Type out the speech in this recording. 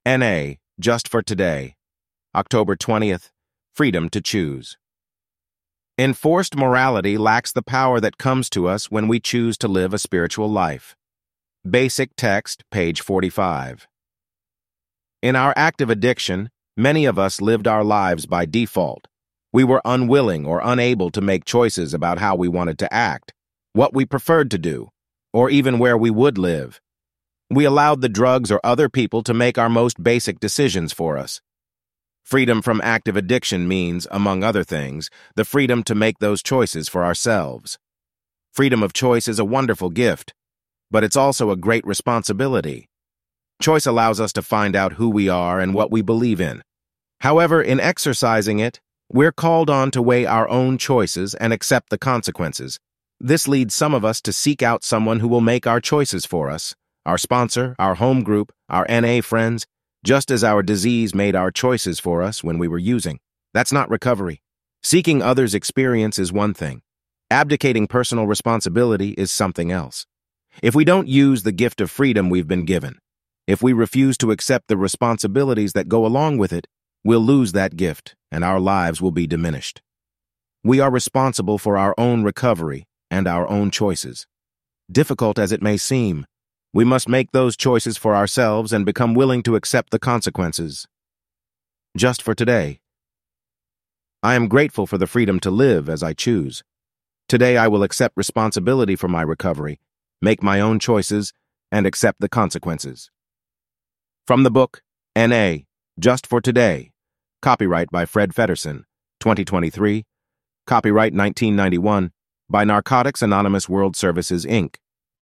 NA, Just for Today, October 20th, Freedom to Choose. Enforced morality lacks the power that comes to us when we choose to live a spiritual life. Basic text, page 45. In our active addiction, many of us lived our lives by default. We were unwilling or unable to make choices about how we wanted to act, what we preferred to do, or even where we would live. We allowed the drugs or other people to make our most basic decisions for us. Freedom from active addiction means, among other things, the freedom to make those choices for ourselves. Freedom of choice is a wonderful gift, but it's also a great responsibility. Choice allows us to find out who we are and what we believe in. However, in exercising it, we're called on to weigh our own choices and accept the consequences. This leads some of us to seek out someone who will make our choices for us, our sponsor, our home group, our NA friends, just as our disease made our choices for us when we were using. That's not recovery. Seeking others' experience is one thing. Abdicating personal responsibility is something else. If we don't use the gift of freedom we've been given, if we refuse to accept the responsibilities that go along with it, we'll lose that gift and our lives will be diminished. We are responsible for our own recovery and our own choices. Difficult as it may seem, we must make those choices for ourselves and become willing to accept the consequences. Just for today. I am grateful for the freedom to live as I choose. Today I will accept responsibility for my recovery, make my own choices, and accept the consequences. From the book, N.A., Just for Today. Copyright by Fred Feddersen, 2023. Copyright 1991 by Narcotics Anonymous World Services, Inc.